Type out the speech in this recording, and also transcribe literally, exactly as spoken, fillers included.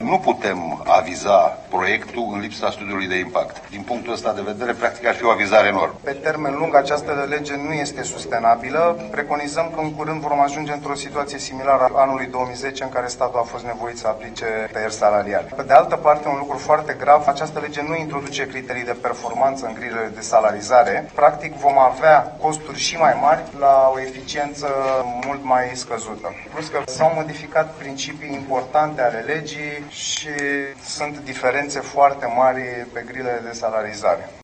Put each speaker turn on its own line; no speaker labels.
nu putem aviza proiectul în lipsa studiului de impact. Din punctul ăsta de vedere, practic ar fi o avizare enormă.
Pe termen lung, această lege nu este sustenabilă. Preconizăm că în curând vom ajunge într-o situație similară anului două mii zece, în care statul a fost nevoit să aplice tăieri salariale. Pe de altă parte, un lucru foarte grav, această lege nu introduce criterii de performanță în grilele de salarizare. Practic, vom avea costuri și mai mari la o eficiență mult mai scăzută. Plus că s-au modificat principii importante ale legii și sunt diferențe foarte mari pe grilele de salarizare.